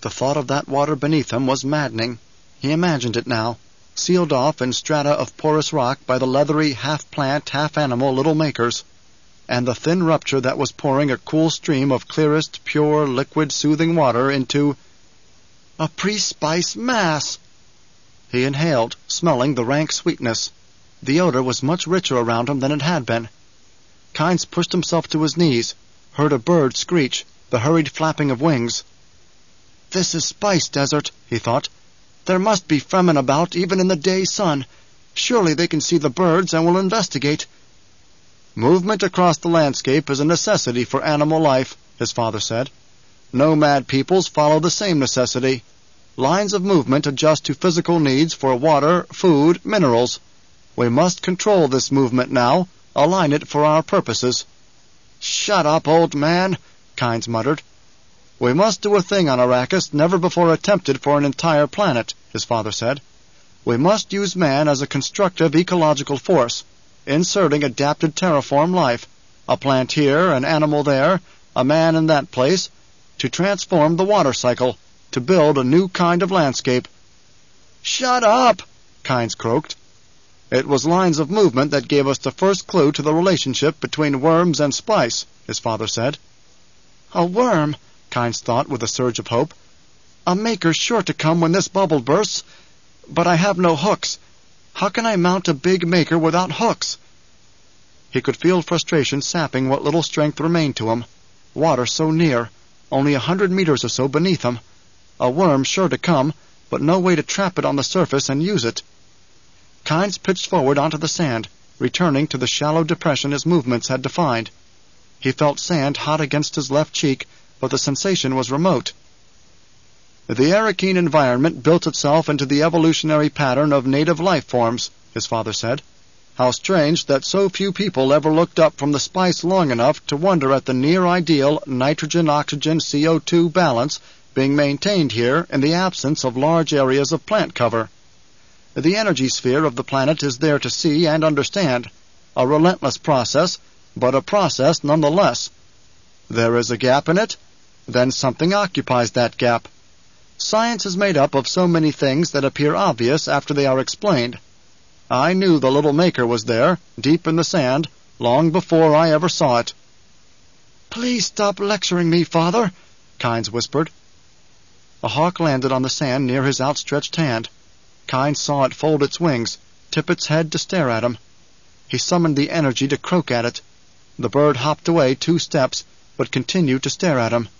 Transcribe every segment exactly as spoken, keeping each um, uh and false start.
The thought of that water beneath him was maddening. He imagined it now, sealed off in strata of porous rock by the leathery, half-plant, half-animal little makers, and the thin rupture that was pouring a cool stream of clearest, pure, liquid, soothing water into a pre-spice mass. He inhaled, smelling the rank sweetness. The odor was much richer around him than it had been. Kynes pushed himself to his knees, heard a bird screech, the hurried flapping of wings. "This is Spice Desert," he thought. "There must be Fremen about, even in the day sun. Surely they can see the birds and will investigate." "Movement across the landscape is a necessity for animal life," his father said. "Nomad peoples follow the same necessity. Lines of movement adjust to physical needs for water, food, minerals. We must control this movement now, align it for our purposes." "Shut up, old man," Kynes muttered. "We must do a thing on Arrakis never before attempted for an entire planet," his father said. "We must use man as a constructive ecological force, inserting adapted terraform life, a plant here, an animal there, a man in that place, to transform the water cycle, to build a new kind of landscape." "Shut up," Kynes croaked. "It was lines of movement that gave us the first clue to the relationship between worms and spice," his father said. "A worm," Kynes thought with a surge of hope. "A maker's sure to come when this bubble bursts. But I have no hooks. How can I mount a big maker without hooks?" He could feel frustration sapping what little strength remained to him. Water so near, only a hundred meters or so beneath him. A worm sure to come, but no way to trap it on the surface and use it. Kynes pitched forward onto the sand, returning to the shallow depression his movements had defined. He felt sand hot against his left cheek, but the sensation was remote. "The Arrakeen environment built itself into the evolutionary pattern of native life forms," his father said. "How strange that so few people ever looked up from the spice long enough to wonder at the near-ideal nitrogen-oxygen-C O two balance being maintained here in the absence of large areas of plant cover. The energy sphere of the planet is there to see and understand. A relentless process, but a process nonetheless. There is a gap in it, then something occupies that gap. Science is made up of so many things that appear obvious after they are explained. I knew the little maker was there, deep in the sand, long before I ever saw it." "Please stop lecturing me, Father," Kynes whispered. A hawk landed on the sand near his outstretched hand. Kynes saw it fold its wings, tip its head to stare at him. He summoned the energy to croak at it. The bird hopped away two steps, but continued to stare at him.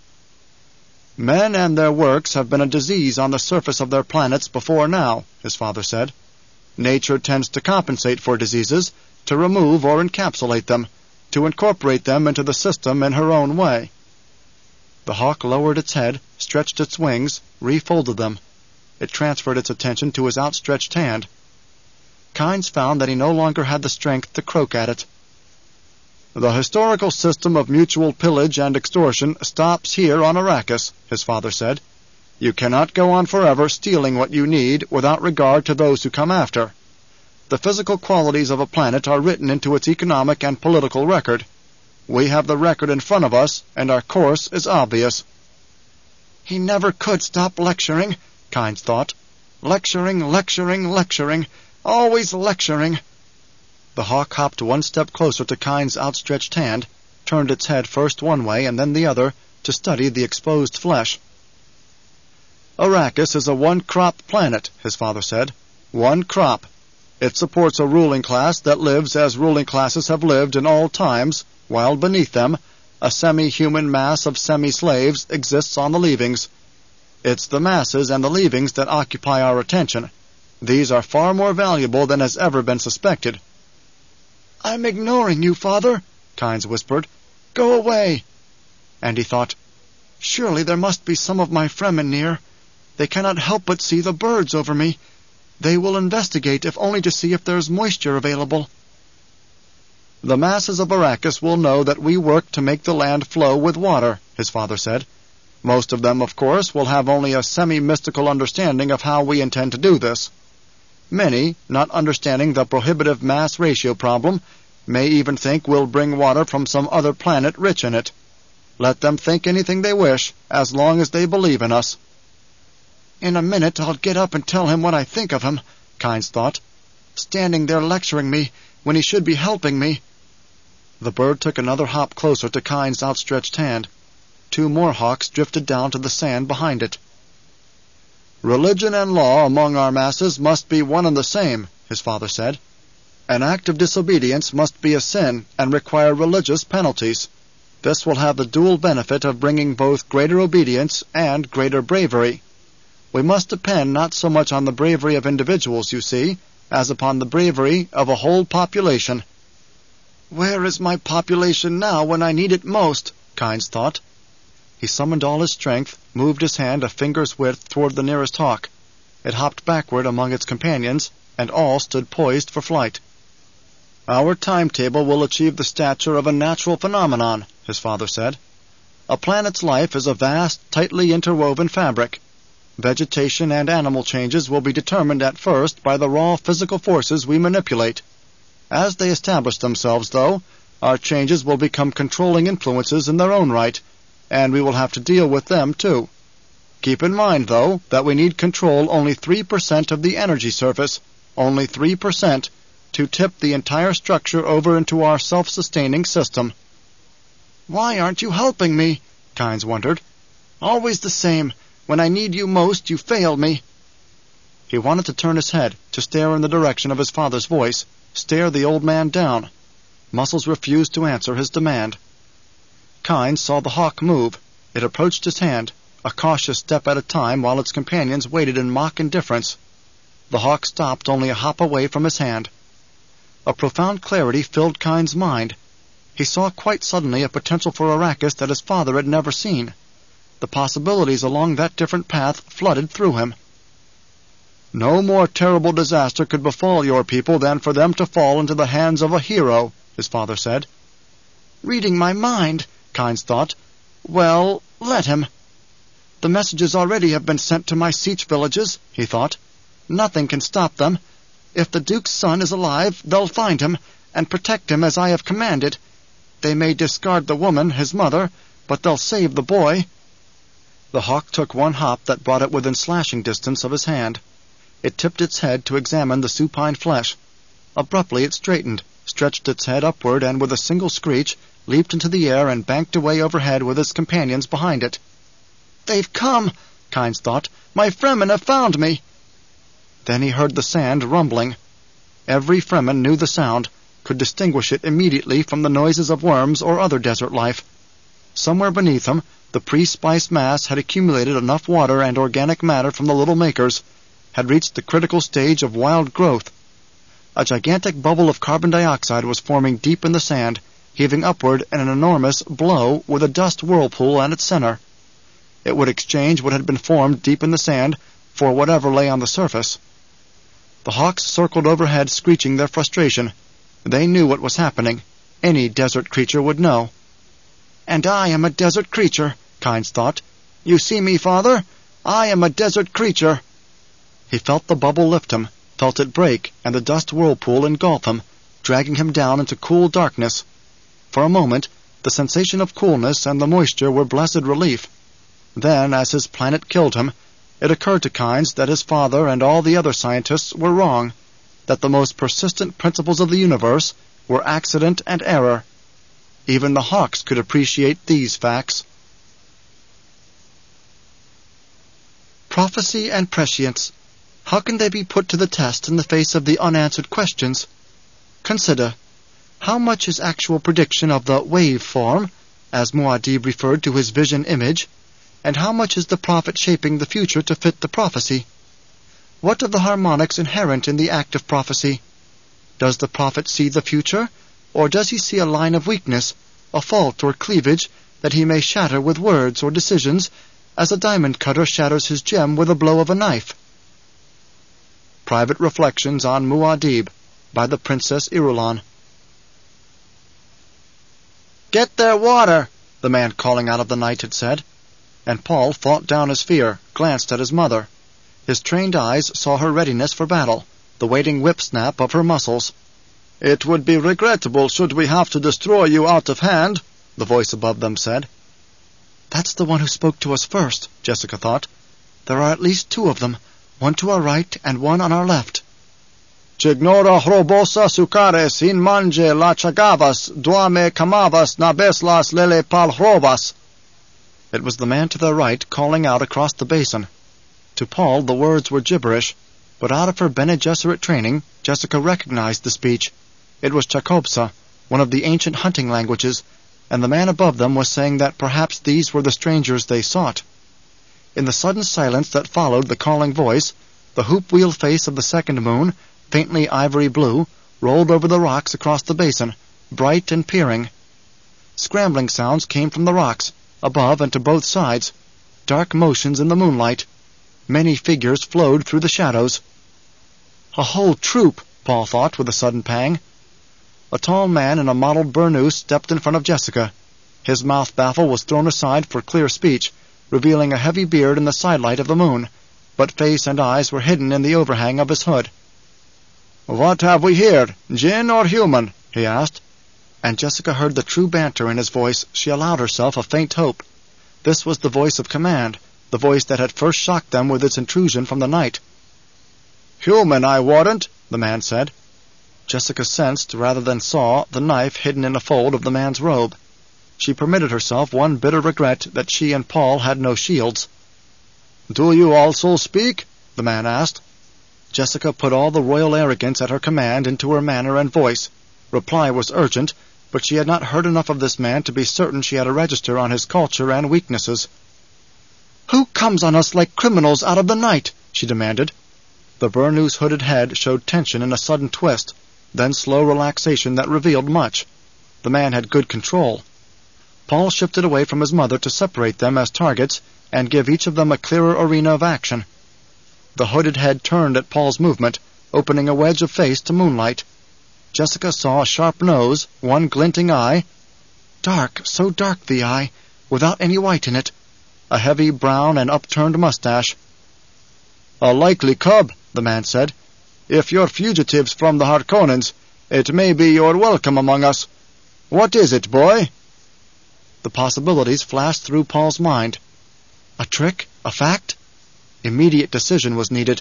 "Men and their works have been a disease on the surface of their planets before now," his father said. "Nature tends to compensate for diseases, to remove or encapsulate them, to incorporate them into the system in her own way." The hawk lowered its head, stretched its wings, refolded them. It transferred its attention to his outstretched hand. Kynes found that he no longer had the strength to croak at it. "The historical system of mutual pillage and extortion stops here on Arrakis," his father said. "You cannot go on forever stealing what you need without regard to those who come after. The physical qualities of a planet are written into its economic and political record. We have the record in front of us, and our course is obvious." He never could stop lecturing, Kynes thought. Lecturing, lecturing, lecturing, always lecturing. The hawk hopped one step closer to Kynes' outstretched hand, turned its head first one way and then the other, to study the exposed flesh. "Arrakis is a one-crop planet," his father said. "One crop. It supports a ruling class that lives as ruling classes have lived in all times, while beneath them, a semi-human mass of semi-slaves exists on the leavings. It's the masses and the leavings that occupy our attention. These are far more valuable than has ever been suspected." "I'm ignoring you, Father," Kynes whispered. "Go away." And he thought, surely there must be some of my Fremen near. They cannot help but see the birds over me. They will investigate, if only to see if there's moisture available. "The masses of Arrakis will know that we work to make the land flow with water," his father said. "Most of them, of course, will have only a semi-mystical understanding of how we intend to do this. Many, not understanding the prohibitive mass ratio problem, may even think we'll bring water from some other planet rich in it. Let them think anything they wish, as long as they believe in us." "In a minute I'll get up and tell him what I think of him," Kynes thought. "Standing there lecturing me, when he should be helping me." The bird took another hop closer to Kynes' outstretched hand. Two more hawks drifted down to the sand behind it. "Religion and law among our masses must be one and the same," his father said. "An act of disobedience must be a sin and require religious penalties. This will have the dual benefit of bringing both greater obedience and greater bravery. We must depend not so much on the bravery of individuals, you see, as upon the bravery of a whole population." "Where is my population now when I need it most?" Kynes thought. He summoned all his strength, moved his hand a finger's width toward the nearest hawk. It hopped backward among its companions, and all stood poised for flight. "Our timetable will achieve the stature of a natural phenomenon," his father said. "A planet's life is a vast, tightly interwoven fabric. Vegetation and animal changes will be determined at first by the raw physical forces we manipulate. As they establish themselves, though, our changes will become controlling influences in their own right, and we will have to deal with them, too. Keep in mind, though, that we need control only three percent of the energy surface, only three percent, to tip the entire structure over into our self-sustaining system." "Why aren't you helping me?" Kynes wondered. "Always the same. When I need you most, you fail me." He wanted to turn his head, to stare in the direction of his father's voice, stare the old man down. Muscles refused to answer his demand. Kynes saw the hawk move. It approached his hand, a cautious step at a time, while its companions waited in mock indifference. The hawk stopped only a hop away from his hand. A profound clarity filled Kynes' mind. He saw quite suddenly a potential for Arrakis that his father had never seen. The possibilities along that different path flooded through him. "No more terrible disaster could befall your people than for them to fall into the hands of a hero," his father said. "Reading my mind," Kynes thought. "Well, let him. The messages already have been sent to my sietch villages," he thought. "Nothing can stop them. If the Duke's son is alive, they'll find him, and protect him as I have commanded. They may discard the woman, his mother, but they'll save the boy." The hawk took one hop that brought it within slashing distance of his hand. It tipped its head to examine the supine flesh. Abruptly it straightened, stretched its head upward, and with a single screech, leaped into the air and banked away overhead with its companions behind it. "They've come," Kynes thought. "My Fremen have found me." Then he heard the sand rumbling. Every Fremen knew the sound, could distinguish it immediately from the noises of worms or other desert life. Somewhere beneath him, the pre-spice mass had accumulated enough water and organic matter from the Little Makers, had reached the critical stage of wild growth. A gigantic bubble of carbon dioxide was forming deep in the sand, heaving upward in an enormous blow with a dust whirlpool at its center. It would exchange what had been formed deep in the sand for whatever lay on the surface. The hawks circled overhead, screeching their frustration. They knew what was happening. Any desert creature would know. "And I am a desert creature," Kynes thought. "You see me, Father? I am a desert creature." He felt the bubble lift him, felt it break, and the dust whirlpool engulf him, dragging him down into cool darkness. For a moment, the sensation of coolness and the moisture were blessed relief. Then, as his planet killed him, it occurred to Kynes that his father and all the other scientists were wrong, that the most persistent principles of the universe were accident and error. Even the hawks could appreciate these facts. Prophecy and prescience. How can they be put to the test in the face of the unanswered questions? Consider, how much is actual prediction of the wave form, as Muad'Dib referred to his vision image, and how much is the prophet shaping the future to fit the prophecy? What of the harmonics inherent in the act of prophecy? Does the prophet see the future, or does he see a line of weakness, a fault or cleavage that he may shatter with words or decisions, as a diamond cutter shatters his gem with a blow of a knife? Private Reflections on Muad'Dib by the Princess Irulan. "Get their water," the man calling out of the night had said, and Paul fought down his fear, glanced at his mother. His trained eyes saw her readiness for battle, the waiting whip-snap of her muscles. "It would be regrettable should we have to destroy you out of hand," the voice above them said. That's the one who spoke to us first, Jessica thought. There are at least two of them, one to our right and one on our left. Chignora hrobosa sucares in mange la chagavas, duame camavas nabeslas lele pal hrobas. It was the man to their right calling out across the basin. To Paul the words were gibberish, but out of her Bene Gesserit training, Jessica recognized the speech. It was Chakobsa, one of the ancient hunting languages, and the man above them was saying that perhaps these were the strangers they sought. In the sudden silence that followed the calling voice, the hoop-wheel face of the second moon, faintly ivory blue, rolled over the rocks across the basin, bright and peering. Scrambling sounds came from the rocks, above and to both sides, dark motions in the moonlight. Many figures flowed through the shadows. A whole troop, Paul thought with a sudden pang. A tall man in a mottled burnous stepped in front of Jessica. His mouth baffle was thrown aside for clear speech, revealing a heavy beard in the sidelight of the moon, but face and eyes were hidden in the overhang of his hood. "What have we here, jinn or human?" he asked. And Jessica heard the true banter in his voice. She allowed herself a faint hope. This was the voice of command, the voice that had first shocked them with its intrusion from the night. "Human, I warrant," the man said. Jessica sensed, rather than saw, the knife hidden in a fold of the man's robe. She permitted herself one bitter regret that she and Paul had no shields. "Do you also speak?" the man asked. Jessica put all the royal arrogance at her command into her manner and voice. Reply was urgent, but she had not heard enough of this man to be certain she had a register on his culture and weaknesses. "Who comes on us like criminals out of the night?" she demanded. The burnous hooded head showed tension in a sudden twist, then slow relaxation that revealed much. The man had good control. Paul shifted away from his mother to separate them as targets and give each of them a clearer arena of action. The hooded head turned at Paul's movement, opening a wedge of face to moonlight. Jessica saw a sharp nose, one glinting eye. Dark, so dark the eye, without any white in it. A heavy brown and upturned mustache. "A likely cub," the man said. "If you're fugitives from the Harkonnens, it may be you're welcome among us. What is it, boy?" The possibilities flashed through Paul's mind. A trick? A fact? Immediate decision was needed.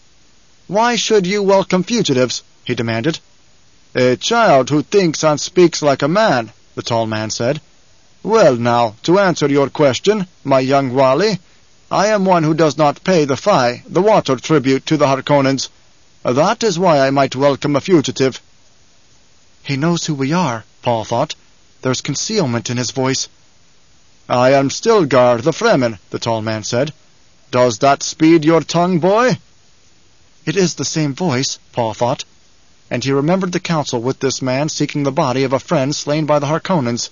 "Why should you welcome fugitives?" he demanded. "A child who thinks and speaks like a man," the tall man said. "Well now, to answer your question, my young Wali, I am one who does not pay the fai, the water tribute to the Harkonnens. That is why I might welcome a fugitive." He knows who we are, Paul thought. There's concealment in his voice. "I am Stilgar the Fremen," the tall man said. "Does that speed your tongue, boy?" It is the same voice, Paul thought, and he remembered the council with this man seeking the body of a friend slain by the Harkonnens.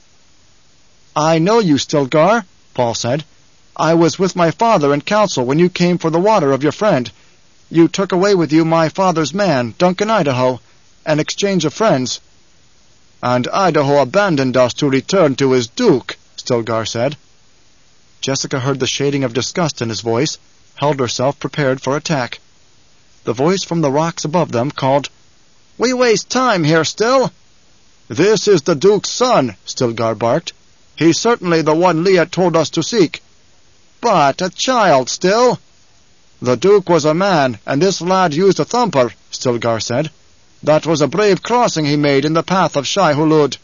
"I know you, Stilgar," Paul said. "I was with my father in council when you came for the water of your friend. You took away with you my father's man, Duncan Idaho, an exchange of friends." "And Idaho abandoned us to return to his duke," Stilgar said. Jessica heard the shading of disgust in his voice, held herself prepared for attack. The voice from the rocks above them called, "We waste time here, Still." "This is the duke's son," Stilgar barked. "He's certainly the one Leah told us to seek." "But a child, Still." "The duke was a man, and this lad used a thumper," Stilgar said. "That was a brave crossing he made in the path of Shai-Hulud."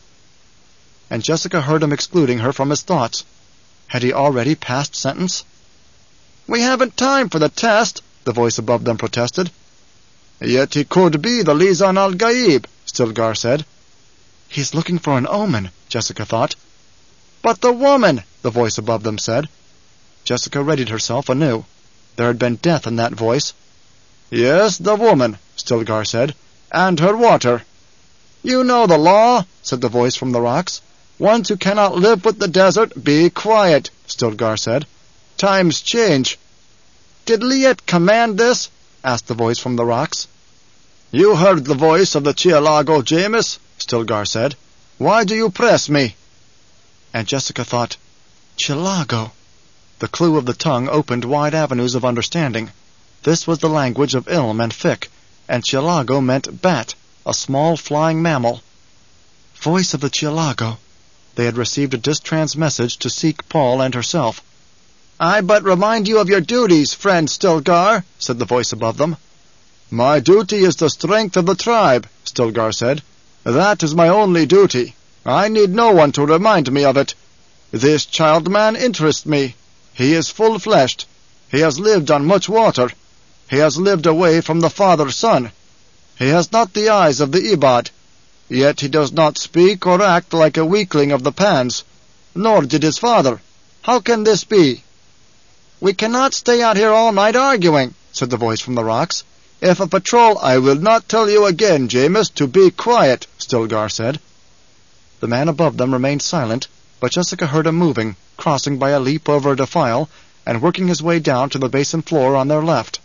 And Jessica heard him excluding her from his thoughts. Had he already passed sentence? "We haven't time for the test," the voice above them protested. "Yet he could be the Lisan al-Gaib," Stilgar said. "He's looking for an omen," Jessica thought. "But the woman," the voice above them said. Jessica readied herself anew. There had been death in that voice. "Yes, the woman," Stilgar said, "and her water." "You know the law," said the voice from the rocks. "Ones who cannot live with the desert, be quiet," Stilgar said. "Times change." "Did Liet command this?" asked the voice from the rocks. "You heard the voice of the Chialago, Jameis," Stilgar said. "Why do you press me?" And Jessica thought, Chialago. The clue of the tongue opened wide avenues of understanding. This was the language of Ilm and Fick, and Chialago meant bat, a small flying mammal. Voice of the Chialago. They had received a distrans message to seek Paul and herself. "I but remind you of your duties, friend Stilgar," said the voice above them. "My duty is the strength of the tribe," Stilgar said. "That is my only duty. I need no one to remind me of it. This child-man interests me. He is full-fleshed. He has lived on much water. He has lived away from the father's son. He has not the eyes of the Ibad. Yet he does not speak or act like a weakling of the Pans. Nor did his father. How can this be?" "We cannot stay out here all night arguing," said the voice from the rocks. "If a patrol—" "I will not tell you again, Jameis, to be quiet," Stilgar said. The man above them remained silent, but Jessica heard him moving, crossing by a leap over a defile, and working his way down to the basin floor on their left.